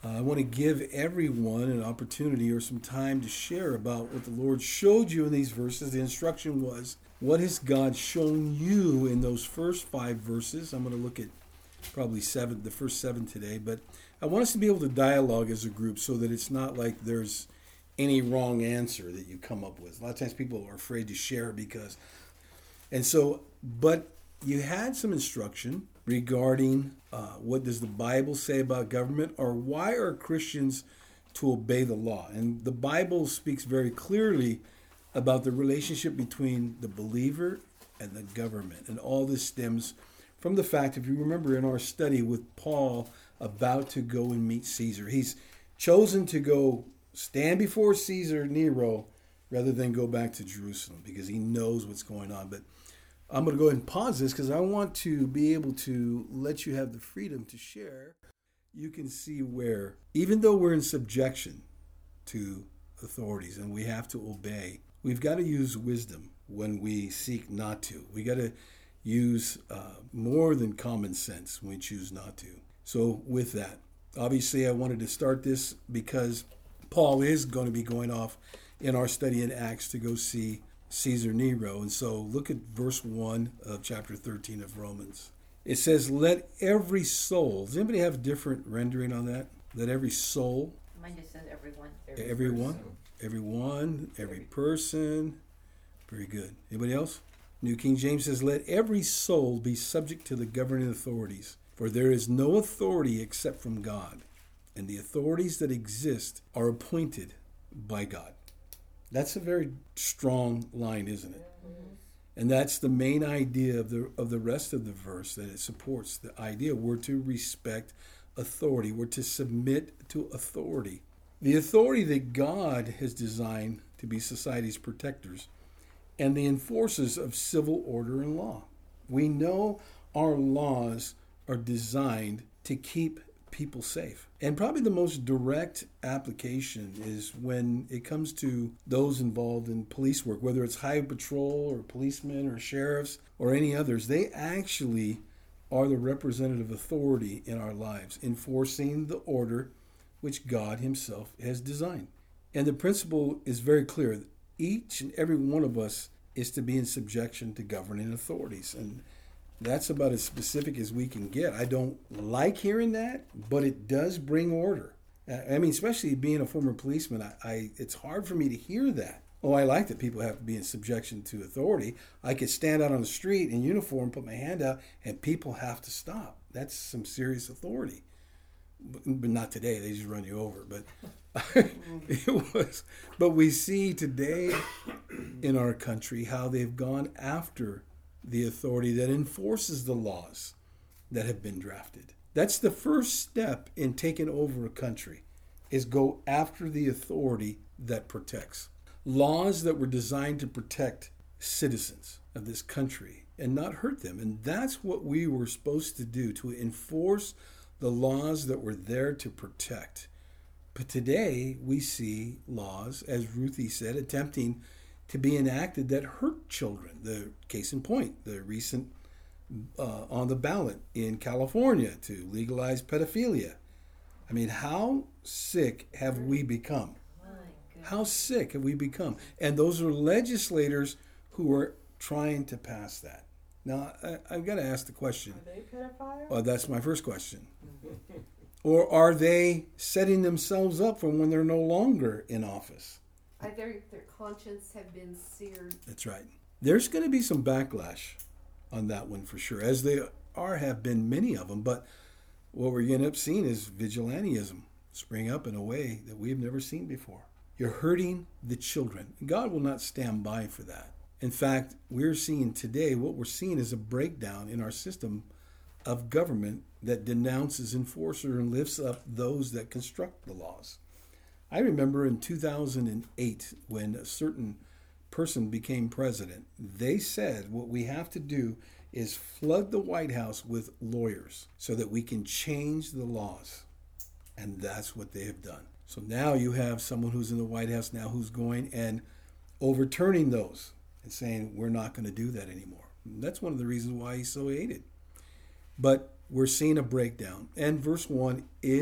I want to give everyone an opportunity or some time to share about what the Lord showed you in these verses. The instruction was, what has God shown you in those first 5 verses? I'm going to look at probably the first 7 today, but I want us to be able to dialogue as a group so that it's not like there's any wrong answer that you come up with. A lot of times people are afraid to share but you had some instruction regarding what does the Bible say about government, or why are Christians to obey the law? And the Bible speaks very clearly about the relationship between the believer and the government. And all this stems from the fact, if you remember in our study with Paul about to go and meet Caesar, he's chosen to go stand before Caesar Nero rather than go back to Jerusalem because he knows what's going on. But I'm going to go ahead and pause this because I want to be able to let you have the freedom to share. You can see where, even though we're in subjection to authorities and we have to obey, we've got to use wisdom when we seek not to. We got to use more than common sense when we choose not to. So with that, obviously I wanted to start this because Paul is going to be going off in our study in Acts to go see Caesar Nero. And so look at verse 1 of chapter 13 of Romans. It says, let every soul, does anybody have a different rendering on that? Let every soul. Mine just says everyone. Every person. Very good. Anybody else? New King James says, let every soul be subject to the governing authorities, for there is no authority except from God, and the authorities that exist are appointed by God. That's a very strong line, isn't it? Mm-hmm. And that's the main idea of the rest of the verse, that it supports the idea we're to respect authority. We're to submit to authority. The authority that God has designed to be society's protectors and the enforcers of civil order and law. We know our laws are designed to keep people safe. And probably the most direct application is when it comes to those involved in police work, whether it's highway patrol or policemen or sheriffs or any others. They actually are the representative authority in our lives, enforcing the order which God himself has designed. And the principle is very clear. Each and every one of us is to be in subjection to governing authorities. And that's about as specific as we can get. I don't like hearing that, but it does bring order. I mean, especially being a former policeman, it's hard for me to hear that. Oh, I like that people have to be in subjection to authority. I could stand out on the street in uniform, put my hand out, and people have to stop. That's some serious authority. But not today. They just run you over. But it was. But we see today in our country how they've gone after the authority that enforces the laws that have been drafted. That's the first step in taking over a country, is go after the authority that protects. Laws that were designed to protect citizens of this country and not hurt them. And that's what we were supposed to do, to enforce the laws that were there to protect. But today we see laws, as Ruthie said, attempting to be enacted that hurt children. The case in point, the recent on the ballot in California to legalize pedophilia. I mean, how sick have we become? How sick have we become? And those are legislators who are trying to pass that. Now, I've got to ask the question. Are they pedophiles? Well, that's my first question. Or are they setting themselves up for when they're no longer in office? Their conscience have been seared. That's right. There's going to be some backlash on that one for sure, as there have been many of them. But what we're going to end up seeing is vigilantism spring up in a way that we've never seen before. You're hurting the children. God will not stand by for that. In fact, we're seeing today, what we're seeing is a breakdown in our system of government that denounces enforcer and lifts up those that construct the laws. I remember in 2008, when a certain person became president, they said what we have to do is flood the White House with lawyers so that we can change the laws. And that's what they have done. So now you have someone who's in the White House now who's going and overturning those and saying, we're not going to do that anymore. And that's one of the reasons why he's so hated. But we're seeing a breakdown. And verse 1 is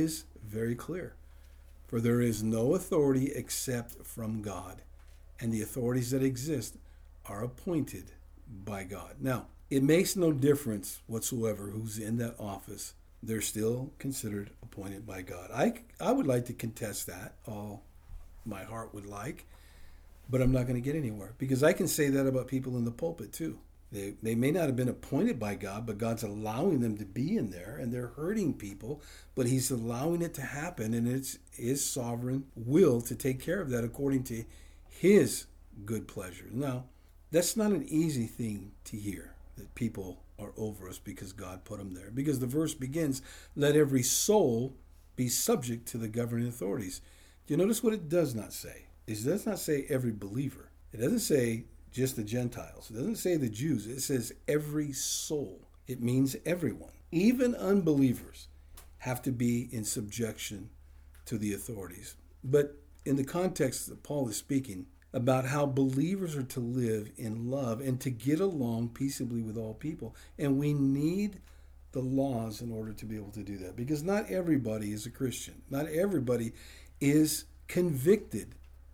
very clear. For there is no authority except from God, and the authorities that exist are appointed by God. Now, it makes no difference whatsoever who's in that office. They're still considered appointed by God. I would like to contest that, all my heart would like, but I'm not going to get anywhere, because I can say that about people in the pulpit too. They may not have been appointed by God, but God's allowing them to be in there, and they're hurting people, but he's allowing it to happen, and it's his sovereign will to take care of that according to his good pleasure. Now, that's not an easy thing to hear, that people are over us because God put them there. Because the verse begins, let every soul be subject to the governing authorities. Do you notice what it does not say? It does not say every believer. It doesn't say just the Gentiles. It doesn't say the Jews. It says every soul. It means everyone. Even unbelievers have to be in subjection to the authorities. But in the context that Paul is speaking about how believers are to live in love and to get along peaceably with all people. And we need the laws in order to be able to do that, because not everybody is a Christian. Not everybody is convicted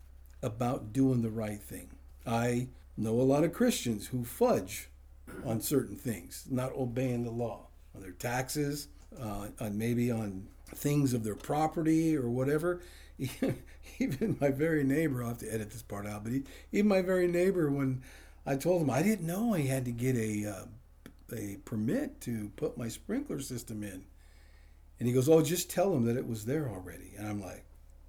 about doing the right thing. I know a lot of Christians who fudge on certain things, not obeying the law, on their taxes, on maybe on things of their property or whatever. Even my very neighbor, I'll have to edit this part out, but even my very neighbor, when I told him I didn't know I had to get a permit to put my sprinkler system in, and he goes, oh, just tell him that it was there already. And I'm like,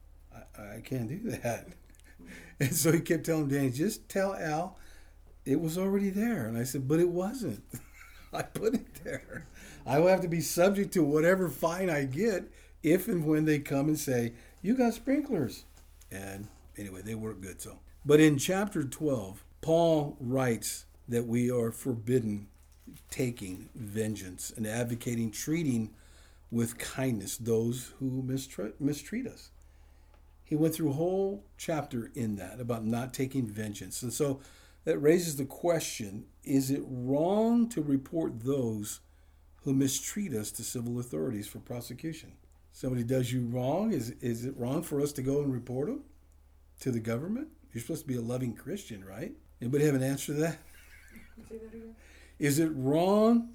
I can't do that. And so he kept telling Danny, just tell Al it was already there. And I said, but it wasn't. I put it there. I will have to be subject to whatever fine I get if and when they come and say, you got sprinklers. And anyway, they work good. So, but in chapter 12, Paul writes that we are forbidden taking vengeance and advocating treating with kindness those who mistreat us. He went through a whole chapter in that about not taking vengeance. And so that raises the question, is it wrong to report those who mistreat us to civil authorities for prosecution? Somebody does you wrong, is it wrong for us to go and report them to the government? You're supposed to be a loving Christian, right? Anybody have an answer to that? Say that again. Is it wrong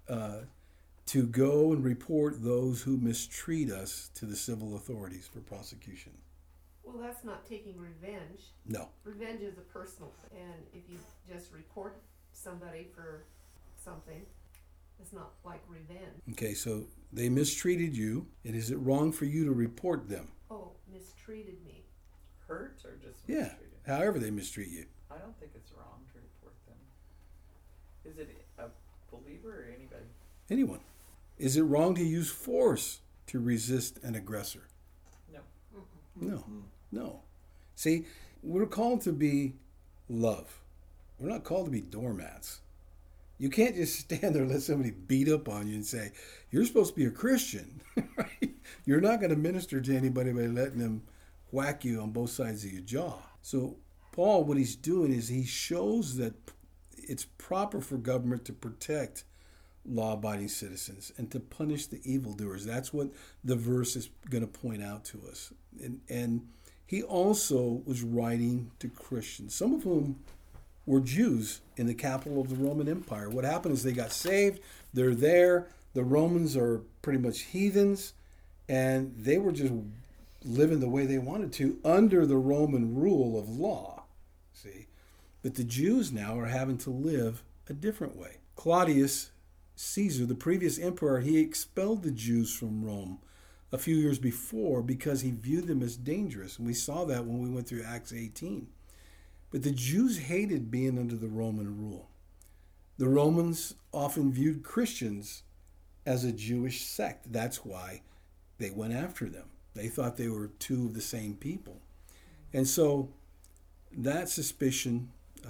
to go and report those who mistreat us to the civil authorities for prosecution? Well, that's not taking revenge. No. Revenge is a personal thing. And if you just report somebody for something, it's not like revenge. Okay, so they mistreated you, and is it wrong for you to report them? Oh, mistreated me. Hurt or just Yeah, mistreated? however they mistreat you. I don't think it's wrong to report them. Is it a believer or anybody? Anyone. Is it wrong to use force to resist an aggressor? No. No. No. See, we're called to be love. We're not called to be doormats. You can't just stand there and let somebody beat up on you and say, you're supposed to be a Christian. Right? You're not going to minister to anybody by letting them whack you on both sides of your jaw. So Paul, what he's doing is he shows that it's proper for government to protect law-abiding citizens and to punish the evildoers. That's what the verse is going to point out to us. And he also was writing to Christians, some of whom were Jews in the capital of the Roman Empire. What happened is they got saved. They're there. The Romans are pretty much heathens, and they were just living the way they wanted to under the Roman rule of law. See? But the Jews now are having to live a different way. Claudius Caesar, the previous emperor, he expelled the Jews from Rome a few years before because he viewed them as dangerous. And we saw that when we went through Acts 18. But the Jews hated being under the Roman rule. The Romans often viewed Christians as a Jewish sect. That's why they went after them. They thought they were two of the same people. And so that suspicion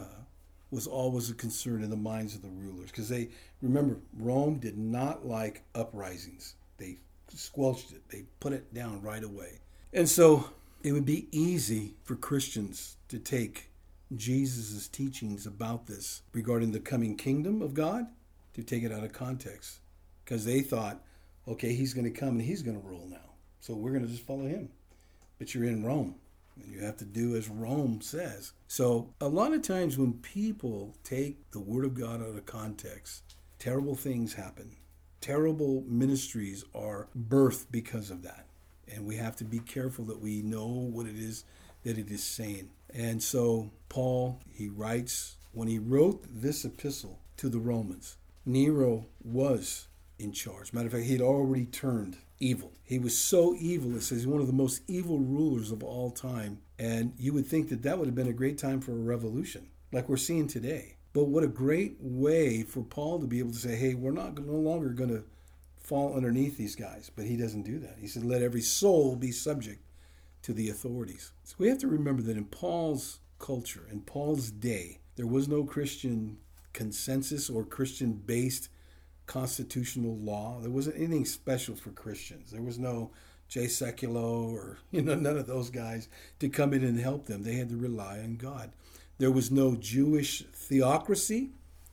was always a concern in the minds of the rulers. Because they, remember, Rome did not like uprisings. They squelched it. They put it down right away. And so it would be easy for Christians to take Jesus' teachings about this regarding the coming kingdom of God, to take it out of context. Because they thought, okay, he's going to come and he's going to rule now. so we're going to just follow him. But you're in Rome, and you have to do as Rome says. So a lot of times when people take the Word of God out of context, terrible things happen. Terrible ministries are birthed because of that. And we have to be careful that we know what it is that it is saying. And so Paul, he writes, when he wrote this epistle to the Romans, Nero was in charge. Matter of fact, he had already turned evil. He was so evil, it says he's one of the most evil rulers of all time. And you would think that that would have been a great time for a revolution, like we're seeing today. But what a great way for Paul to be able to say, hey, we're no longer going to fall underneath these guys. But he doesn't do that. He said, let every soul be subject to the authorities. So we have to remember that in Paul's culture, in Paul's day, there was no Christian consensus or Christian-based constitutional law. There wasn't anything special for Christians. There was no Jay Sekulow or none of those guys to come in and help them. They had to rely on God. There was no Jewish theocracy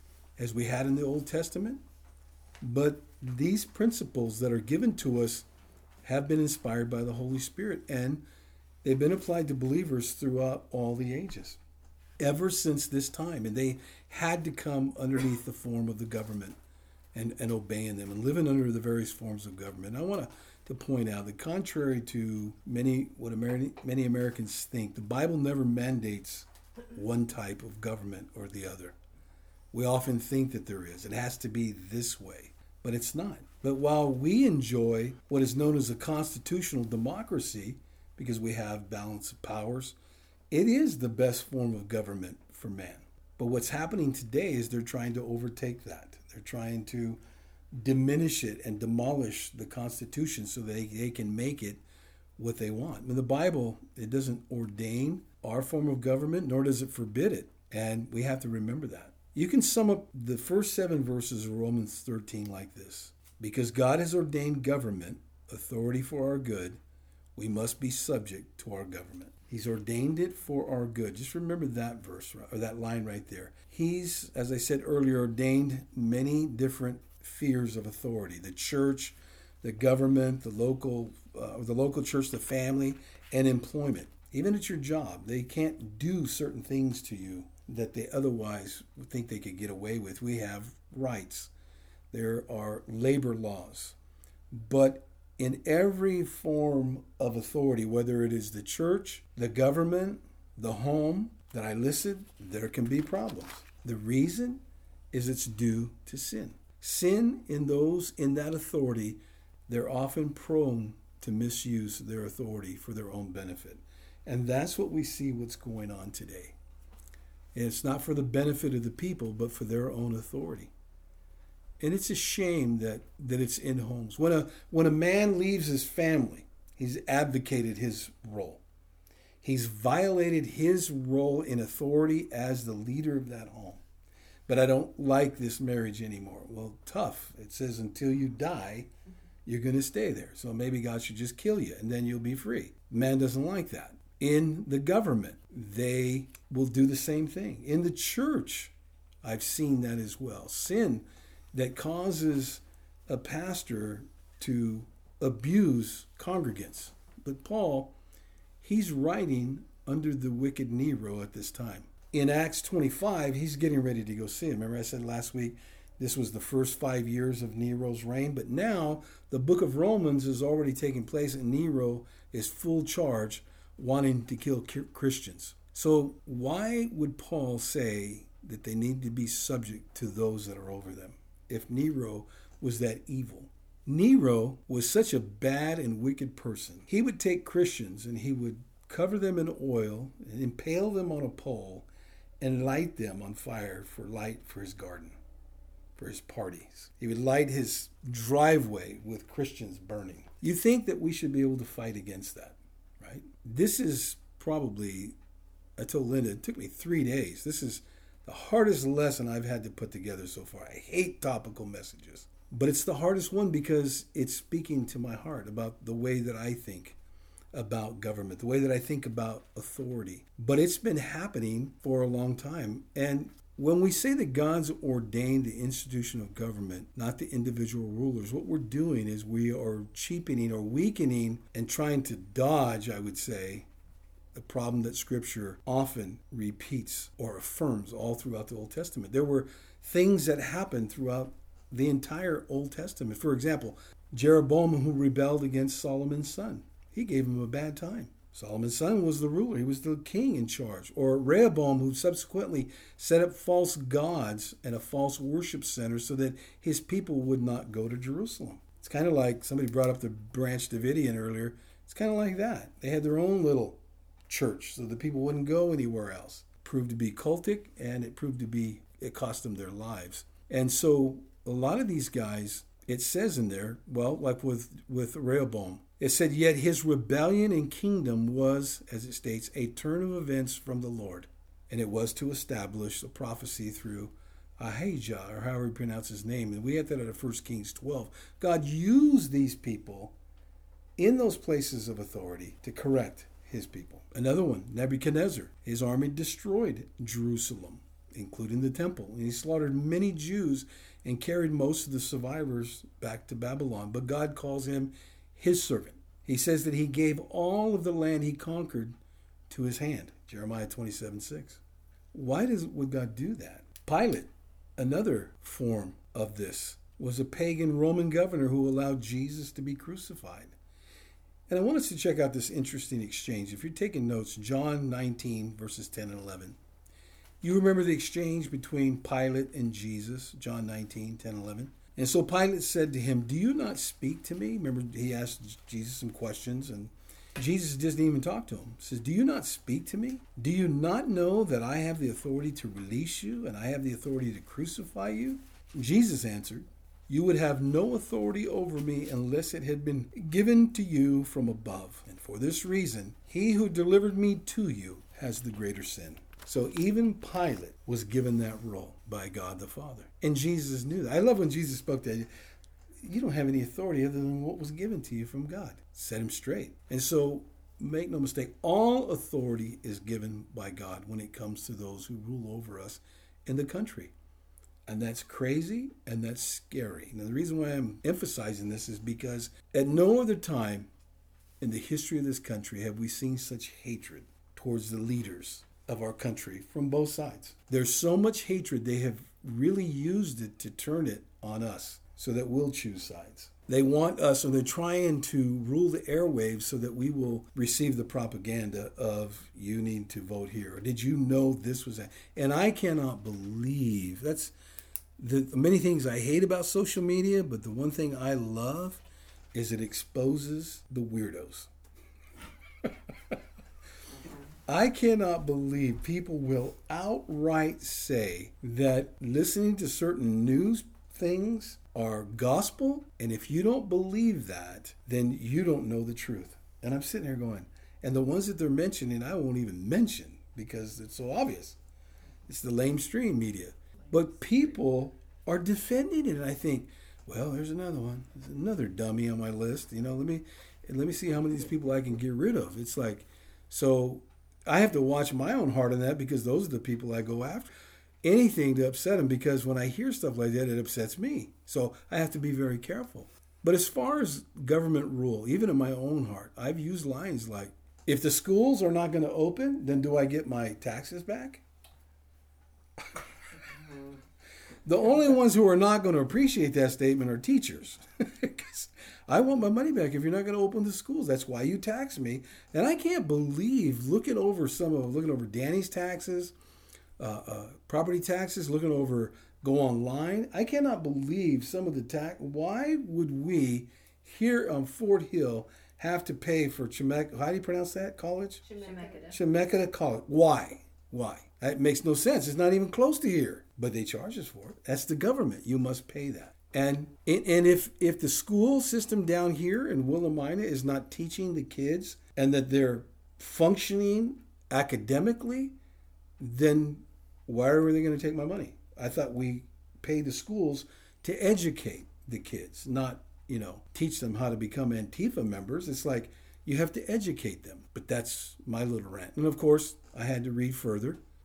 as we had in the Old Testament. But these principles that are given to us have been inspired by the Holy Spirit, and they've been applied to believers throughout all the ages, ever since this time. And they had to come underneath the form of the government and obeying them and living under the various forms of government. I want to point out that contrary to many Americans think, the Bible never mandates one type of government or the other. We often think that there is. It has to be this way, but it's not. But while we enjoy what is known as a constitutional democracy, because we have balance of powers, it is the best form of government for man. But what's happening today is they're trying to overtake that. They're trying to diminish it and demolish the Constitution so they can make it what they want. In the Bible, it doesn't ordain our form of government, nor does it forbid it. And we have to remember that. You can sum up the first 7 verses of Romans 13 like this. Because God has ordained government, authority for our good, we must be subject to our government. He's ordained it for our good. Just remember that verse, or that line right there. He's, as I said earlier, ordained many different spheres of authority. The church, the government, the local church, the family, and employment. Even at your job, they can't do certain things to you that they otherwise would think they could get away with. We have rights. There are labor laws. But in every form of authority, whether it is the church, the government, the home that I listed, there can be problems. The reason is it's due to sin. Sin in that authority, they're often prone to misuse their authority for their own benefit. And that's what we see what's going on today. And it's not for the benefit of the people, but for their own authority. And it's a shame that it's in homes. When a man leaves his family, he's abdicated his role. He's violated his role in authority as the leader of that home. But I don't like this marriage anymore. Well, tough. It says until you die, you're going to stay there. So maybe God should just kill you and then you'll be free. Man doesn't like that. In the government, they will do the same thing. In the church, I've seen that as well. Sin that causes a pastor to abuse congregants. But Paul, he's writing under the wicked Nero at this time. In Acts 25, he's getting ready to go see him. Remember I said last week, this was the first 5 years of Nero's reign. But now the book of Romans is already taking place and Nero is full charge wanting to kill Christians. So why would Paul say that they need to be subject to those that are over them if Nero was that evil? Nero was such a bad and wicked person. He would take Christians and he would cover them in oil and impale them on a pole and light them on fire for his garden, for his parties. He would light his driveway with Christians burning. You think that we should be able to fight against that, right? This is probably, I told Linda, it took me 3 days. This is the hardest lesson I've had to put together so far. I hate topical messages, but it's the hardest one because it's speaking to my heart about the way that I think about government, the way that I think about authority. But it's been happening for a long time. And when we say that God's ordained the institution of government, not the individual rulers, what we're doing is we are cheapening or weakening and trying to dodge, I would say, the problem that Scripture often repeats or affirms all throughout the Old Testament. There were things that happened throughout the entire Old Testament. For example, Jeroboam, who rebelled against Solomon's son, he gave him a bad time. Solomon's son was the ruler. He was the king in charge. Or Rehoboam, who subsequently set up false gods and a false worship center so that his people would not go to Jerusalem. It's kind of like, somebody brought up the Branch Davidian earlier. It's kind of like that. They had their own little church so the people wouldn't go anywhere else. It proved to be cultic, and it cost them their lives. And so a lot of these guys, it says in there, well, like with Rehoboam, it said, yet his rebellion and kingdom was, as it states, a turn of events from the Lord. And it was to establish the prophecy through Ahijah, or however you pronounce his name. And we had that out of 1 Kings 12. God used these people in those places of authority to correct his people. Another one, Nebuchadnezzar. His army destroyed Jerusalem, including the temple. And he slaughtered many Jews and carried most of the survivors back to Babylon. But God calls him his servant. He says that he gave all of the land he conquered to his hand. Jeremiah 27:6. Why would God do that? Pilate, another form of this, was a pagan Roman governor who allowed Jesus to be crucified. And I want us to check out this interesting exchange. If you're taking notes, John 19, verses 10 and 11. You remember the exchange between Pilate and Jesus, John 19, 10, 11. And so Pilate said to him, do you not speak to me? Remember, he asked Jesus some questions, and Jesus doesn't even talk to him. He says, do you not speak to me? Do you not know that I have the authority to release you, and I have the authority to crucify you? Jesus answered, you would have no authority over me unless it had been given to you from above. And for this reason, he who delivered me to you has the greater sin. So even Pilate was given that role by God the Father. And Jesus knew that. I love when Jesus spoke to him. You don't have any authority other than what was given to you from God. Set him straight. And so make no mistake, all authority is given by God when it comes to those who rule over us in the country. And that's crazy and that's scary. Now, the reason why I'm emphasizing this is because at no other time in the history of this country have we seen such hatred towards the leaders of our country from both sides. There's so much hatred, they have really used it to turn it on us so that we'll choose sides. They want us, or they're trying to rule the airwaves so that we will receive the propaganda of you need to vote here. Or did you know this was that? And I cannot believe, that's the many things I hate about social media, but the one thing I love is it exposes the weirdos. I cannot believe people will outright say that listening to certain news things are gospel, and if you don't believe that, then you don't know the truth. And I'm sitting here going, and the ones that they're mentioning, I won't even mention because it's so obvious. It's the lamestream media. But people are defending it, and I think, well, there's another one. There's another dummy on my list. You know, let me see how many of these people I can get rid of. It's like, so I have to watch my own heart on that because those are the people I go after. Anything to upset them, because when I hear stuff like that, it upsets me. So I have to be very careful. But as far as government rule, even in my own heart, I've used lines like, if the schools are not going to open, then do I get my taxes back? The only ones who are not going to appreciate that statement are teachers. I want my money back if you're not going to open the schools. That's why you tax me. And I can't believe looking over Danny's taxes, property taxes, looking over go online. I cannot believe some of the tax. Why would we here on Fort Hill have to pay for Chemeketa? How do you pronounce that college? Chemeketa College. Why? That makes no sense. It's not even close to here. But they charge us for it. That's the government. You must pay that. And if the school system down here in Willamina is not teaching the kids and that they're functioning academically, then why are they going to take my money? I thought we pay the schools to educate the kids, not, teach them how to become Antifa members. It's like you have to educate them. But that's my little rant. And of course, I had to read further.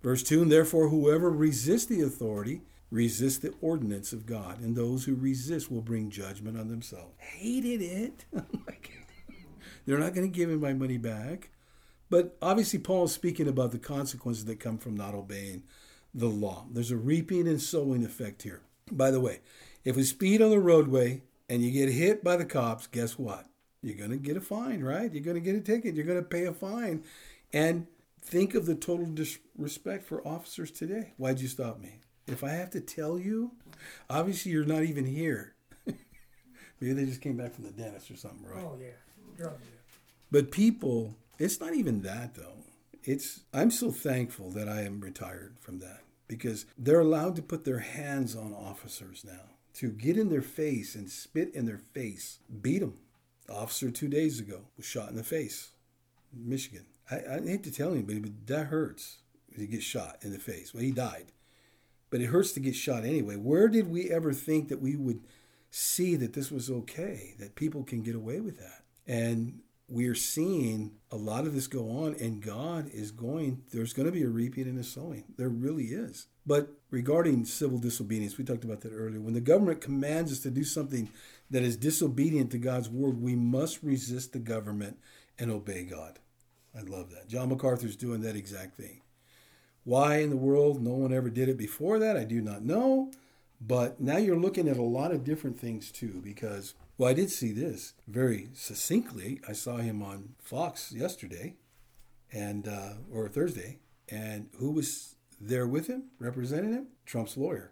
Verse 2, and therefore whoever resists the authority resists the ordinance of God, and those who resist will bring judgment on themselves. Hated it. They're not going to give him my money back. But obviously Paul is speaking about the consequences that come from not obeying the law. There's a reaping and sowing effect here. By the way, if we speed on the roadway and you get hit by the cops, guess what? You're going to get a fine, right? You're going to get a ticket. You're going to pay a fine. And think of the total disrespect for officers today. Why'd you stop me? If I have to tell you, obviously you're not even here. Maybe they just came back from the dentist or something, right? Oh, yeah. Drug deal. But people, it's not even that, though. I'm so thankful that I am retired from that, because they're allowed to put their hands on officers now, to get in their face and spit in their face, beat them. The officer 2 days ago was shot in the face in Michigan. I hate to tell anybody, but that hurts to get shot in the face. Well, he died. But it hurts to get shot anyway. Where did we ever think that we would see that this was okay, that people can get away with that? And we're seeing a lot of this go on, and there's going to be a reaping and a sowing. There really is. But regarding civil disobedience, we talked about that earlier. When the government commands us to do something that is disobedient to God's word, we must resist the government and obey God. I love that. John MacArthur's doing that exact thing. Why in the world no one ever did it before that, I do not know. But now you're looking at a lot of different things too, because, well, I did see this very succinctly. I saw him on Fox yesterday or Thursday. And who was there with him, representing him? Trump's lawyer.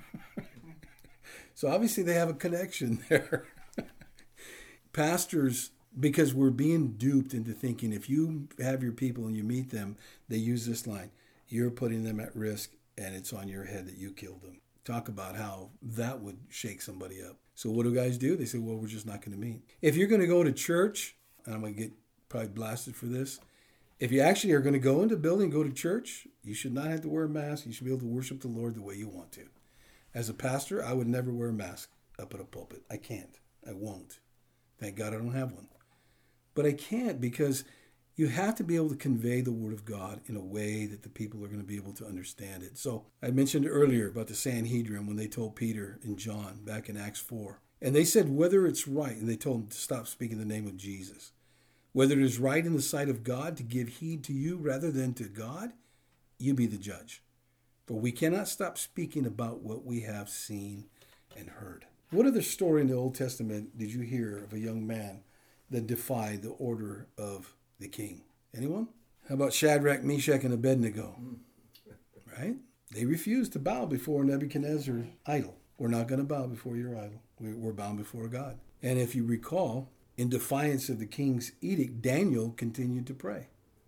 So obviously they have a connection there. Pastors, because we're being duped into thinking if you have your people and you meet them, they use this line, you're putting them at risk and it's on your head that you killed them. Talk about how that would shake somebody up. So what do guys do? They say, well, we're just not going to meet. If you're going to go to church, and I'm going to get probably blasted for this, if you actually are going to go into a building, go to church, you should not have to wear a mask. You should be able to worship the Lord the way you want to. As a pastor, I would never wear a mask up at a pulpit. I can't. I won't. Thank God I don't have one. But I can't, because you have to be able to convey the word of God in a way that the people are going to be able to understand it. So I mentioned earlier about the Sanhedrin when they told Peter and John back in Acts 4. And they said whether it's right, and they told them to stop speaking the name of Jesus. Whether it is right in the sight of God to give heed to you rather than to God, you be the judge. For we cannot stop speaking about what we have seen and heard. What other story in the Old Testament did you hear of a young man that defied the order of the king? Anyone? How about Shadrach, Meshach, and Abednego? Right? They refused to bow before Nebuchadnezzar's idol. We're not going to bow before your idol. We're bound before God. And if you recall, in defiance of the king's edict, Daniel continued to pray.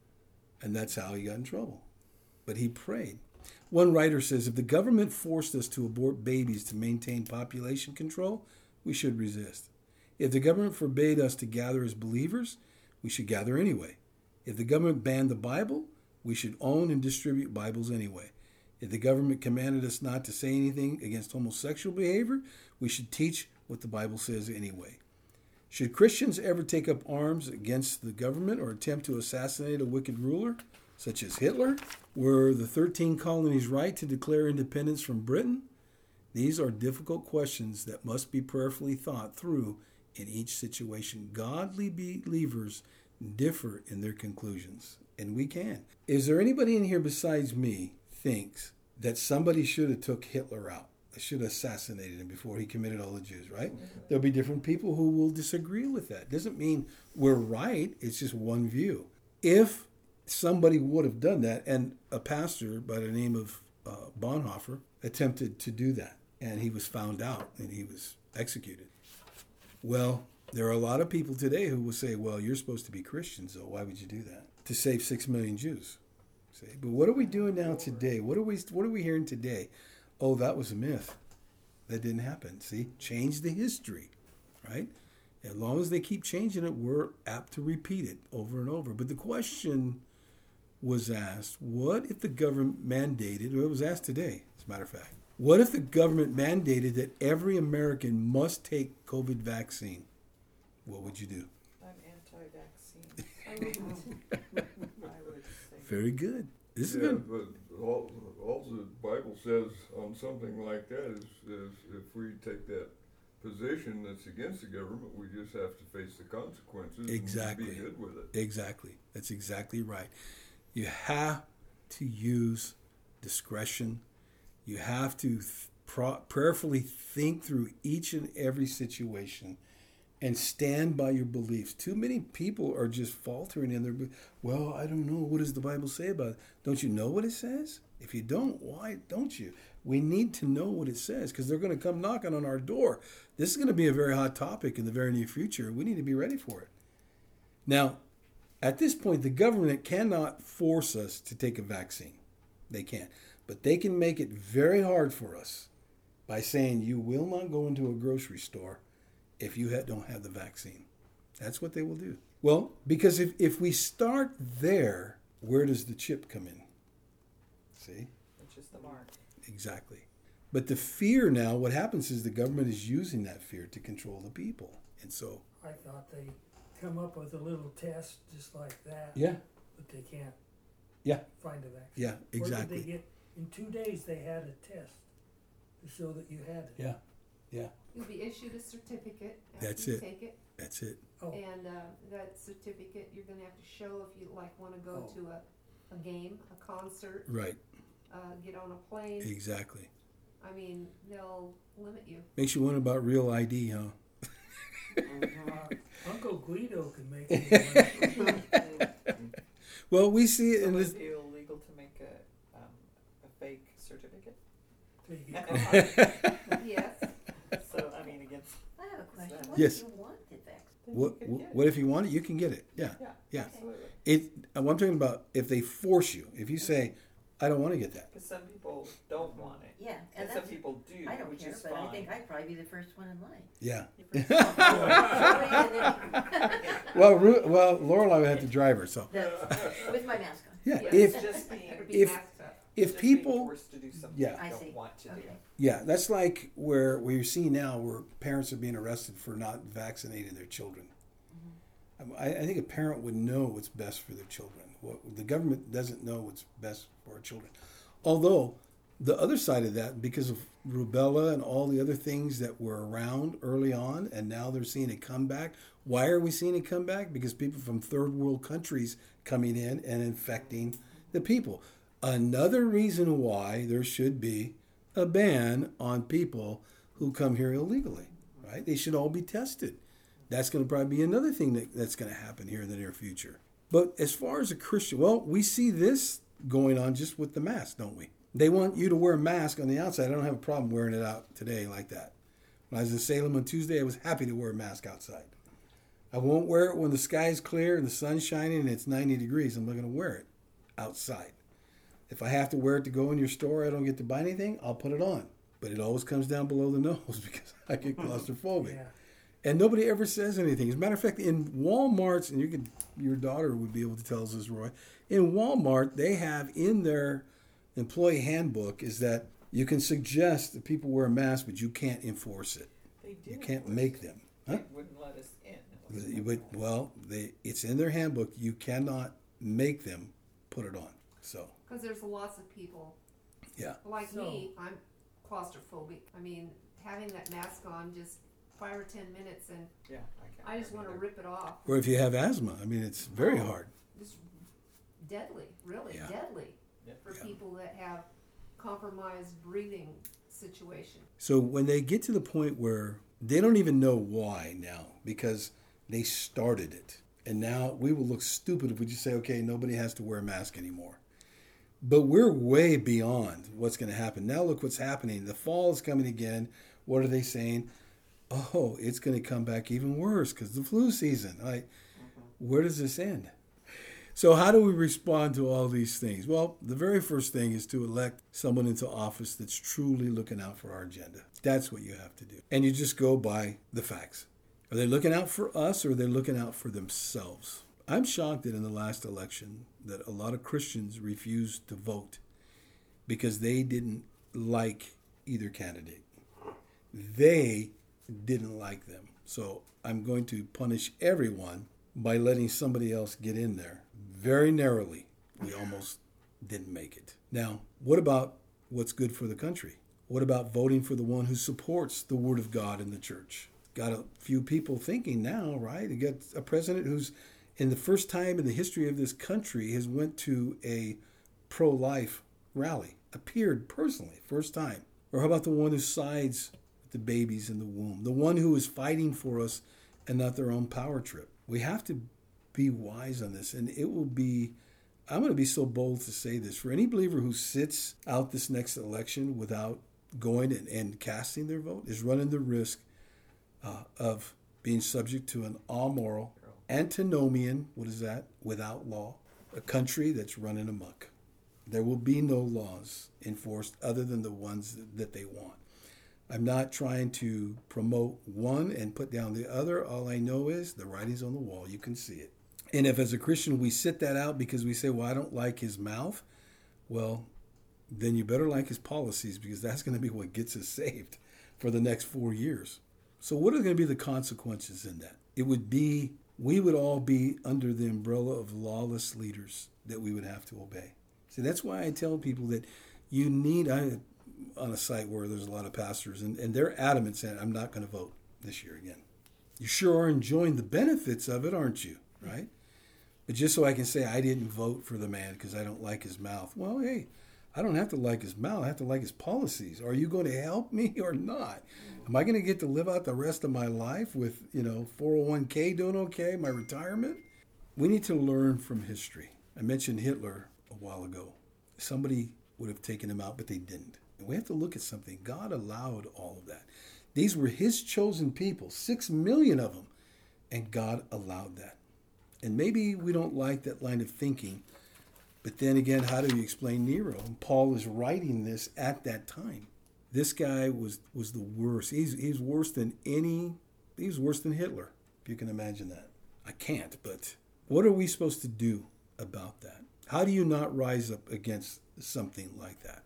And that's how he got in trouble. But he prayed. One writer says, if the government forced us to abort babies to maintain population control, we should resist. If the government forbade us to gather as believers, we should gather anyway. If the government banned the Bible, we should own and distribute Bibles anyway. If the government commanded us not to say anything against homosexual behavior, we should teach what the Bible says anyway. Should Christians ever take up arms against the government or attempt to assassinate a wicked ruler, such as Hitler? Were the 13 colonies right to declare independence from Britain? These are difficult questions that must be prayerfully thought through in each situation. Godly believers differ in their conclusions, and we can. Is there anybody in here besides me thinks that somebody should have took Hitler out? They should have assassinated him before he committed all the Jews, right? There'll be different people who will disagree with that. Doesn't mean we're right. It's just one view. If somebody would have done that, and a pastor by the name of Bonhoeffer attempted to do that, and he was found out and he was executed. Well, there are a lot of people today who will say, well, you're supposed to be Christians, so why would you do that? To save 6 million Jews. See? But what are we doing now today? What are we hearing today? Oh, that was a myth. That didn't happen. See? Change the history, right? As long as they keep changing it, we're apt to repeat it over and over. But the question was asked, what if the government mandated, or it was asked today, as a matter of fact, what if the government mandated that every American must take COVID vaccine? What would you do? I'm anti-vaccine. I wouldn't. I would say. Very good. This is Yeah, good. but all the Bible says on something like that is if we take that position that's against the government, we just have to face the consequences. Exactly. And be good with it. Exactly. That's exactly right. You have to use discretion. You have to prayerfully think through each and every situation and stand by your beliefs. Too many people are just faltering in their, well, I don't know. What does the Bible say about it? Don't you know what it says? If you don't, why don't you? We need to know what it says because they're going to come knocking on our door. This is going to be a very hot topic in the very near future. We need to be ready for it. Now, at this point, the government cannot force us to take a vaccine. They can't. But they can make it very hard for us by saying you will not go into a grocery store if you don't have the vaccine. That's what they will do. Well, because if we start there, where does the chip come in? See? Which is the mark. Exactly. But the fear now, what happens is the government is using that fear to control the people. And so... I thought they come up with a little test just like that. Yeah. But they can't Yeah. find a vaccine. Yeah, exactly. Or did they get, in 2 days they had a test to show that you had it. Yeah. Yeah. You'll be issued a certificate after That's you it. take it. That's it. Oh, And that certificate you're going to have to show if you want to go to a game, a concert, Right. get on a plane. Exactly. I mean, they'll limit you. Makes you wonder about real ID, huh? Uncle Guido can make it. Well, we see it So in would this... it be illegal to make a fake certificate? Till you get Yes. So, I mean, against... I have a question. What Yes. if you want the vaccine? then What, you could get what it. if you want it? You can get it. Yeah. Yeah, Yeah. absolutely. I'm talking about if they force you. If you say, I don't want to get that. Because some people don't want it. Yeah, And and some that's, people do, I don't which care, is but fine. I think I'd probably be the first one in line. Yeah. Well, Well, Lorelai would have to drive her. So, with my mask on. yeah. Yes. If Just being, Better be If- masked up. if just being people... forced to do something Yeah. I they see. don't want to do. Okay. Yeah, that's like where you're seeing now where parents are being arrested for not vaccinating their children. I think a parent would know what's best for their children. The government doesn't know what's best for our children. Although, the other side of that, because of rubella and all the other things that were around early on, and now they're seeing a comeback. Why are we seeing a comeback? Because people from third world countries coming in and infecting the people. Another reason why there should be a ban on people who come here illegally, right? They should all be tested. That's going to probably be another thing that's going to happen here in the near future. But as far as a Christian, well, we see this going on just with the mask, don't we? They want you to wear a mask on the outside. I don't have a problem wearing it out today like that. When I was in Salem on Tuesday, I was happy to wear a mask outside. I won't wear it when the sky is clear and the sun's shining and it's 90 degrees. I'm not going to wear it outside. If I have to wear it to go in your store, I don't get to buy anything, I'll put it on. But it always comes down below the nose because I get claustrophobic. Yeah. And nobody ever says anything. As a matter of fact, in Walmart's, and your daughter would be able to tell us this, Roy, in Walmart, they have in their employee handbook is that you can suggest that people wear a mask, but you can't enforce it. They do. You can't enforce make it. them. Huh? They wouldn't let us in. It's in their handbook. You cannot make them put it on. So, Because there's lots of people yeah. like So- me. I'm claustrophobic. I mean, having that mask on just 5 or 10 minutes, and Yeah, I can't. I just want to either. rip it off. Or if you have asthma, I mean, it's very hard. It's deadly, really Yeah. deadly Yeah. for Yeah. people that have compromised breathing situation. So when they get to the point where they don't even know why now because they started it. And now we will look stupid if we just say, okay, nobody has to wear a mask anymore. But we're way beyond what's going to happen. Now look what's happening. The fall is coming again. What are they saying? Oh, it's going to come back even worse because the flu season. Like, where does this end? So how do we respond to all these things? Well, the very first thing is to elect someone into office that's truly looking out for our agenda. That's what you have to do. And you just go by the facts. Are they looking out for us or are they looking out for themselves? I'm shocked that in the last election that a lot of Christians refused to vote because they didn't like either candidate. They didn't like them. So I'm going to punish everyone by letting somebody else get in there. Very narrowly. We almost didn't make it. Now, what about what's good for the country? What about voting for the one who supports the Word of God in the church? Got a few people thinking now, right? You got a president who's, in the first time in the history of this country, has went to a pro-life rally, appeared personally, first time. Or how about the one who sides with the babies in the womb, the one who is fighting for us and not their own power trip? We have to be wise on this, and it will be, I'm going to be so bold to say this, for any believer who sits out this next election without going and casting their vote is running the risk of being subject to an amoral, antinomian, what is that, without law, a country that's running amok. There will be no laws enforced other than the ones that they want. I'm not trying to promote one and put down the other. All I know is the writing's on the wall. You can see it. And if as a Christian we sit that out because we say, well, I don't like his mouth, well, then you better like his policies, because that's going to be what gets us saved for the next 4 years. So what are going to be the consequences in that? It would be, we would all be under the umbrella of lawless leaders that we would have to obey. See, that's why I tell people that you need, on a site where there's a lot of pastors, and they're adamant saying, I'm not going to vote this year again. You sure are enjoying the benefits of it, aren't you? Right? But just so I can say I didn't vote for the man because I don't like his mouth. Well, hey, I don't have to like his mouth. I have to like his policies. Are you going to help me or not? Am I going to get to live out the rest of my life with, 401k doing okay, my retirement? We need to learn from history. I mentioned Hitler a while ago. Somebody would have taken him out, but they didn't. And we have to look at something. God allowed all of that. These were his chosen people, 6 million of them, and God allowed that. And maybe we don't like that line of thinking, but then again, how do you explain Nero? And Paul is writing this at that time. This guy was the worst. He's worse than he's worse than Hitler, if you can imagine that. I can't, but what are we supposed to do about that? How do you not rise up against something like that?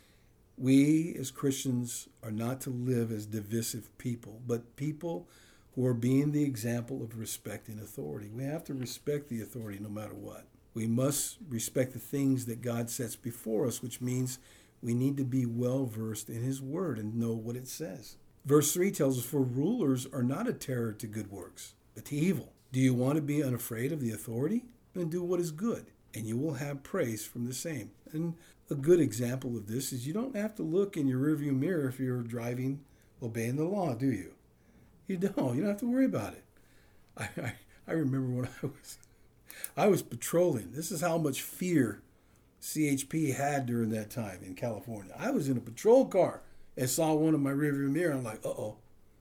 We as Christians are not to live as divisive people, but people who are being the example of respecting authority. We have to respect the authority no matter what. We must respect the things that God sets before us, which means we need to be well versed in his word and know what it says. Verse 3 tells us, for rulers are not a terror to good works, but to evil. Do you want to be unafraid of the authority? Then do what is good, and you will have praise from the same. And a good example of this is you don't have to look in your rearview mirror if you're driving, obeying the law, do you? You don't. You don't have to worry about it. I remember when I was patrolling. This is how much fear CHP had during that time in California. I was in a patrol car and saw one in my rearview mirror. I'm like, uh-oh.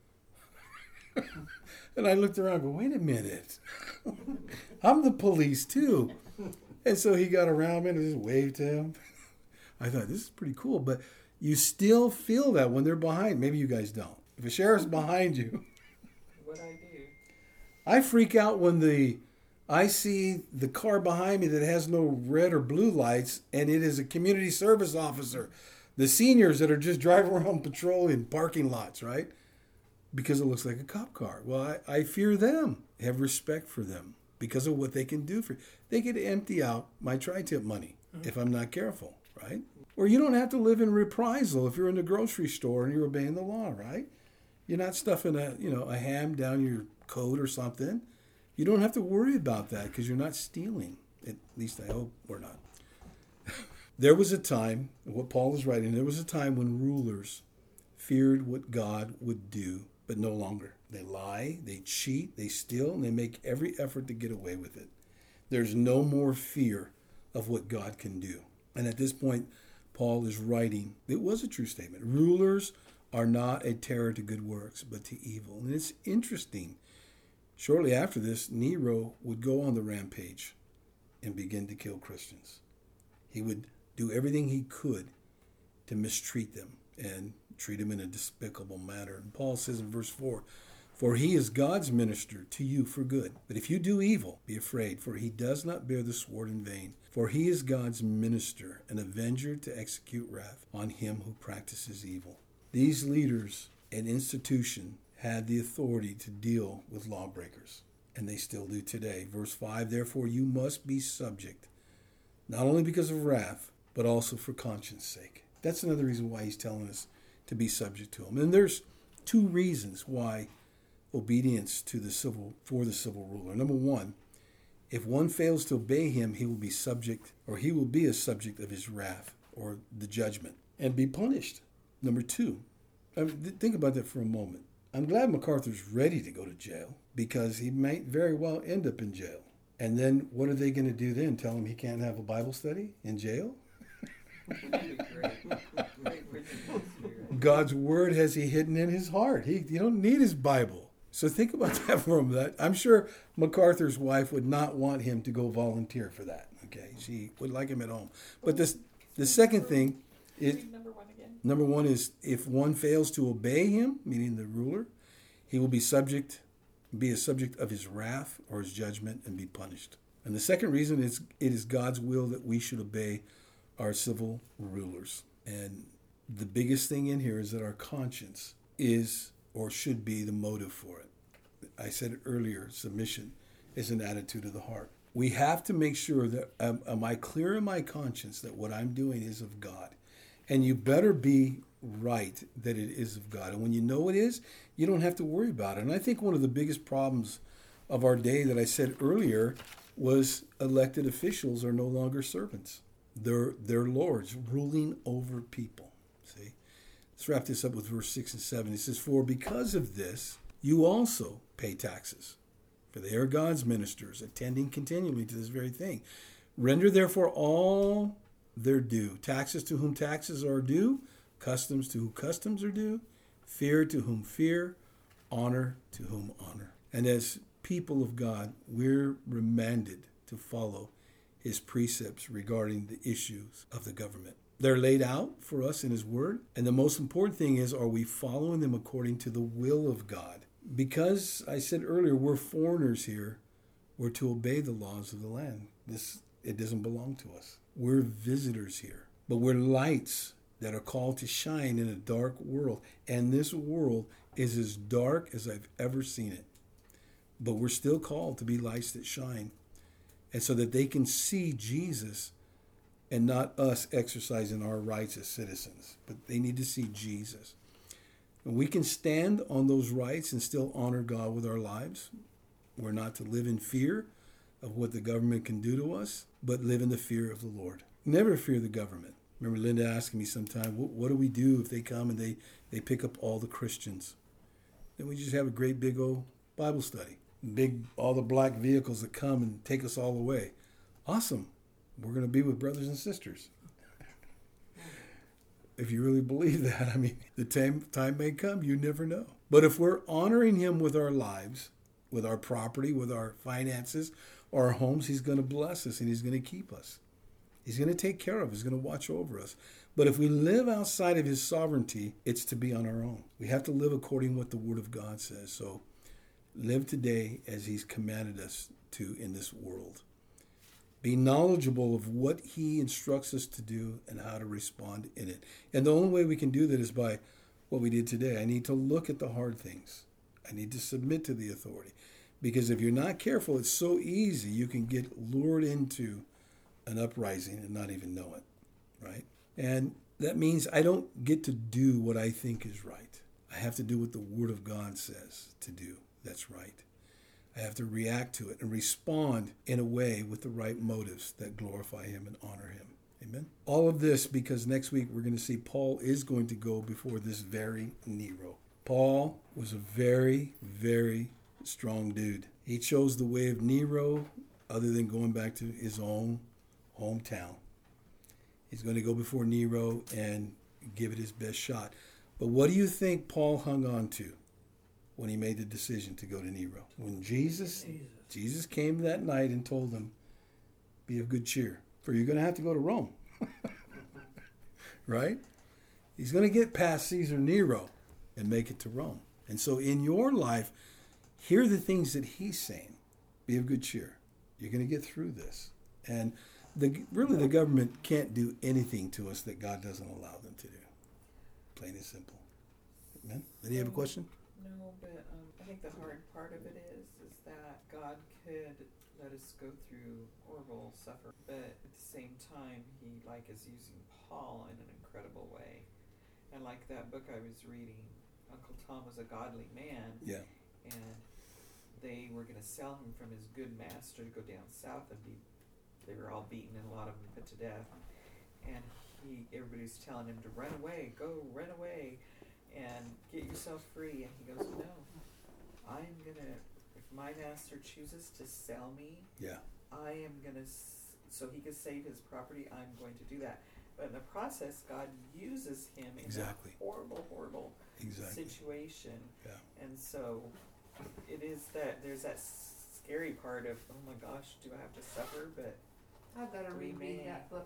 And I looked around and go, wait a minute. I'm the police too. And so he got around me and I just waved to him. I thought, this is pretty cool. But you still feel that when they're behind. Maybe you guys don't. If a sheriff's behind you. What I do. I freak out when I see the car behind me that has no red or blue lights, and it is a community service officer. The seniors that are just driving around patrolling parking lots, right? Because it looks like a cop car. Well, I fear them. I have respect for them because of what they can do for you. They could empty out my tri-tip money if I'm not careful, right? Or you don't have to live in reprisal if you're in the grocery store and you're obeying the law, right? You're not stuffing a ham down your coat or something. You don't have to worry about that because you're not stealing. At least I hope we're not. There was a time, what Paul is writing, there was a time when rulers feared what God would do, but no longer. They lie, they cheat, they steal, and they make every effort to get away with it. There's no more fear of what God can do. And at this point, Paul is writing, it was a true statement. Rulers are not a terror to good works, but to evil. And it's interesting. Shortly after this, Nero would go on the rampage and begin to kill Christians. He would do everything he could to mistreat them and treat them in a despicable manner. And Paul says in verse 4, for he is God's minister to you for good. But if you do evil, be afraid, for he does not bear the sword in vain. For he is God's minister, an avenger to execute wrath on him who practices evil. These leaders and institution had the authority to deal with lawbreakers, and they still do today. Verse 5, therefore you must be subject Not only because of wrath, but also for conscience sake. That's another reason why he's telling us to be subject to him. And there's two reasons why obedience to the civil ruler. Number one, if one fails to obey him, he will be a subject of his wrath or the judgment and be punished. Number two, think about that for a moment. I'm glad MacArthur's ready to go to jail because he might very well end up in jail. And then what are they going to do then? Tell him he can't have a Bible study in jail? That'd be great. Great prison ministry, right? God's word has he hidden in his heart. You don't need his Bible. So think about that for a minute. I'm sure MacArthur's wife would not want him to go volunteer for that. Okay, she would like him at home. But the second thing is, Read number one again. number one is if one fails to obey him, meaning the ruler, he will be a subject of his wrath or his judgment and be punished. And the second reason is it is God's will that we should obey our civil rulers. And the biggest thing in here is that our conscience is or should be the motive for it. I said it earlier, submission is an attitude of the heart. We have to make sure that, am I clear in my conscience that what I'm doing is of God? And you better be right that it is of God. And when you know it is, you don't have to worry about it. And I think one of the biggest problems of our day that I said earlier was elected officials are no longer servants. They're lords ruling over people. See? Let's wrap this up with verse 6 and 7. It says, "For because of this, you also pay taxes. For they are God's ministers, attending continually to this very thing. Render therefore all their due. Taxes to whom taxes are due, customs to whom customs are due, fear to whom fear, honor to whom honor." And as people of God, we're remanded to follow his precepts regarding the issues of the government. They're laid out for us in his word. And the most important thing is, are we following them according to the will of God? Because I said earlier, we're foreigners here. We're to obey the laws of the land. It doesn't belong to us. We're visitors here. But we're lights that are called to shine in a dark world. And this world is as dark as I've ever seen it. But we're still called to be lights that shine. And so that they can see Jesus and not us exercising our rights as citizens. But they need to see Jesus. And we can stand on those rights and still honor God with our lives. We're not to live in fear of what the government can do to us, but live in the fear of the Lord. Never fear the government. Remember Linda asking me sometime, what do we do if they come and they pick up all the Christians? Then we just have a great big old Bible study. All the black vehicles that come and take us all away. Awesome. We're going to be with brothers and sisters. If you really believe that, I mean, the time may come, you never know. But if we're honoring him with our lives, with our property, with our finances, our homes, he's going to bless us and he's going to keep us. He's going to take care of us. He's going to watch over us. But if we live outside of his sovereignty, it's to be on our own. We have to live according to what the Word of God says. So live today as he's commanded us to in this world. Be knowledgeable of what he instructs us to do and how to respond in it. And the only way we can do that is by what we did today. I need to look at the hard things. I need to submit to the authority. Because if you're not careful, it's so easy you can get lured into an uprising and not even know it, right? And that means I don't get to do what I think is right. I have to do what the Word of God says to do. That's right. I have to react to it and respond in a way with the right motives that glorify him and honor him. Amen. All of this because next week we're going to see Paul is going to go before this very Nero. Paul was a very, very strong dude. He chose the way of Nero other than going back to his own hometown. He's going to go before Nero and give it his best shot. But what do you think Paul hung on to when he made the decision to go to Nero? When Jesus came that night and told him, be of good cheer, for you're going to have to go to Rome. Right? He's going to get past Caesar Nero and make it to Rome. And so in your life, hear the things that he's saying. Be of good cheer. You're going to get through this. And really the government can't do anything to us that God doesn't allow them to do. Plain and simple. Amen? Any have a question? No, but I think the hard part of it is that God could let us go through horrible suffer, but at the same time, he like is using Paul in an incredible way. And like that book I was reading, Uncle Tom was a godly man. Yeah. And they were going to sell him from his good master to go down south and they were all beaten and a lot of them put to death. And everybody's telling him to run away, run away, and get yourself free. And he goes, no, I'm going to, if my master chooses to sell me, Yeah. I am going to, so he can save his property, I'm going to do that. But in the process, God uses him in Exactly. a horrible, horrible Exactly. situation. Yeah. And so it is that there's that scary part of, oh my gosh, do I have to suffer? But I better We reread may. that book.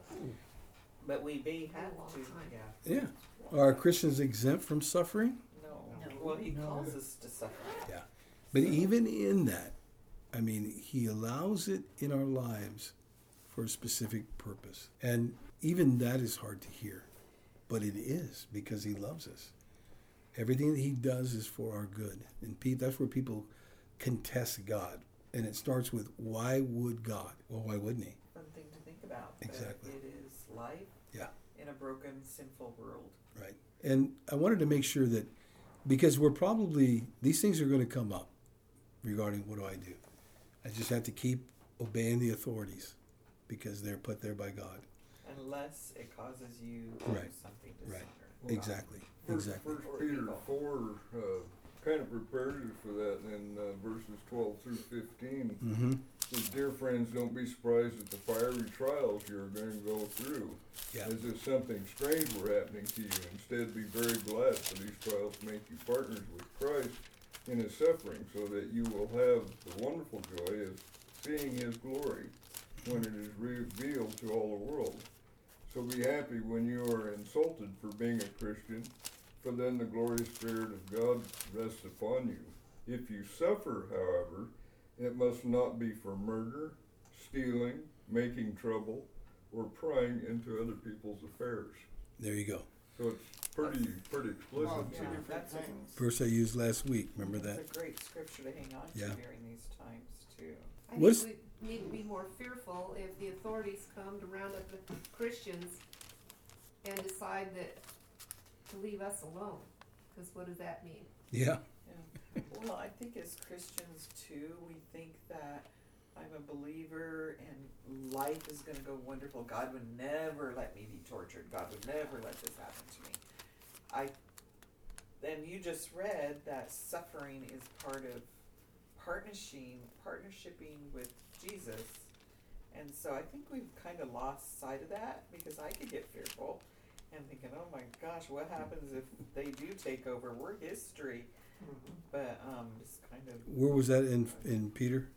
we may have long to. time. Yeah. Yeah. Are Christians exempt from suffering? No. No. Well, he No. calls us to suffer. Yeah. But even in that, I mean, he allows it in our lives for a specific purpose. And even that is hard to hear. But it is, because he loves us. Everything that he does is for our good. And Pete, that's where people contest God. And it starts with, why would God? Well, why wouldn't he? Fun thing to think about. Exactly. But it is life Yeah. in a broken, sinful world. Right. And I wanted to make sure that, because these things are going to come up regarding what do I do. I just have to keep obeying the authorities because they're put there by God. Unless it causes you to do Right. something Right. dishonor. God. Exactly. Exactly. First Peter 4 kind of prepares you for that in verses 12 through 15. Mm-hmm. Says, dear friends, don't be surprised at the fiery trials you're going to go through, Yeah. as if something strange were happening to you. Instead, be very glad, for these trials make you partners with Christ in his suffering, so that you will have the wonderful joy of seeing his glory when it is revealed to all the world. So be happy when you are insulted for being a Christian, for then the glorious Spirit of God rests upon you. If you suffer, however, it must not be for murder, stealing, making trouble, or prying into other people's affairs. There you go. So it's pretty explicit. Well, Two yeah, different that's a- things. Verse I used last week. Remember that? It's a great scripture to hang on to Yeah. during these times, too. I What is- think we need to be more fearful if the authorities come to round up the Christians and decide that to leave us alone. Because what does that mean? Yeah. Yeah. Well, I think as Christians too, we think that I'm a believer and life is going to go wonderful. God would never let me be tortured. God would never let this happen to me. Then you just read that suffering is part of partnershiping with Jesus. And so I think we've kind of lost sight of that, because I could get fearful and thinking, oh my gosh, what happens if they do take over? We're history. But just kind of. Where was that in Peter?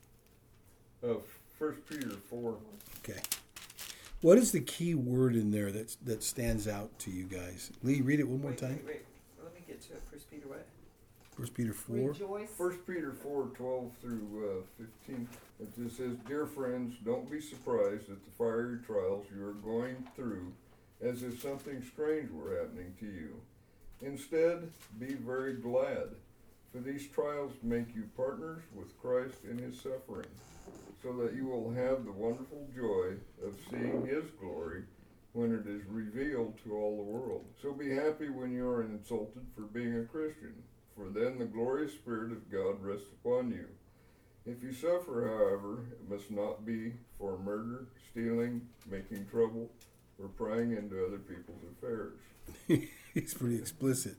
1 Peter 4. Okay. What is the key word in there that stands out to you guys? Lee, read it one more time. Wait. Let me get to it. 1 Peter what? 1 Peter 4. Rejoice. 1 Peter 4:12 through 15. It just says, dear friends, don't be surprised at the fiery trials you are going through, as if something strange were happening to you. Instead, be very glad, for these trials make you partners with Christ in his suffering, so that you will have the wonderful joy of seeing his glory when it is revealed to all the world. So be happy when you are insulted for being a Christian, for then the glorious Spirit of God rests upon you. If you suffer, however, it must not be for murder, stealing, making trouble, or prying into other people's affairs. He's pretty explicit.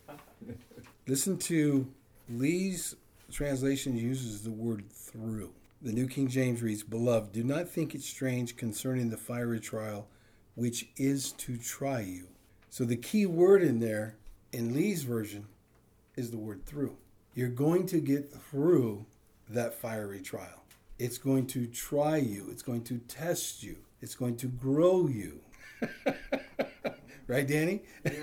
Listen to Lee's translation uses the word through. The New King James reads, Beloved, do not think it strange concerning the fiery trial, which is to try you. So the key word in there, in Lee's version, is the word through. You're going to get through that fiery trial. It's going to try you. It's going to test you. It's going to grow you. Right, Danny?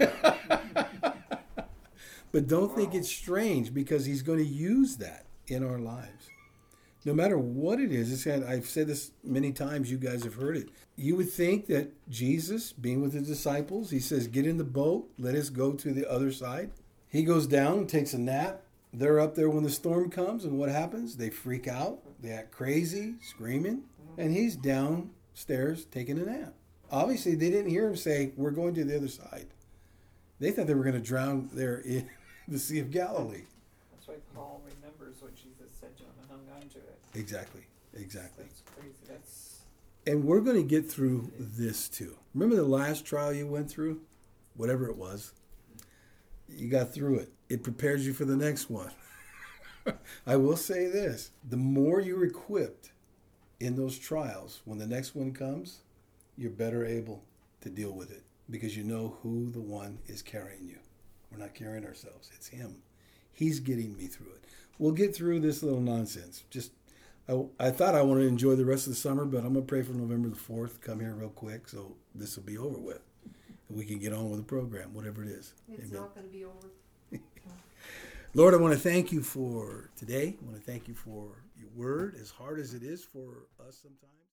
But don't think it's strange, because he's going to use that in our lives. No matter what it is, I've said this many times, you guys have heard it. You would think that Jesus, being with the disciples, he says, get in the boat, let us go to the other side. He goes down and takes a nap. They're up there when the storm comes, and what happens? They freak out. They act crazy, screaming. And he's down stairs taking a nap. Obviously, they didn't hear him say, "We're going to the other side." They thought they were going to drown there in the Sea of Galilee. That's why Paul remembers what Jesus said to him and hung on to it. Exactly. That's crazy. And we're going to get through this too. Remember the last trial you went through? Whatever it was. You got through it. It prepares you for the next one. I will say this. The more you're equipped in those trials, when the next one comes, you're better able to deal with it because you know who the one is carrying you. We're not carrying ourselves. It's him. He's getting me through it. We'll get through this little nonsense. I thought I wanted to enjoy the rest of the summer, but I'm going to pray for November the 4th. Come here real quick so this will be over with. And we can get on with the program, whatever it is. It's Amen. not going to be over. Lord, I want to thank you for today. I want to thank you for your word, as hard as it is for us sometimes.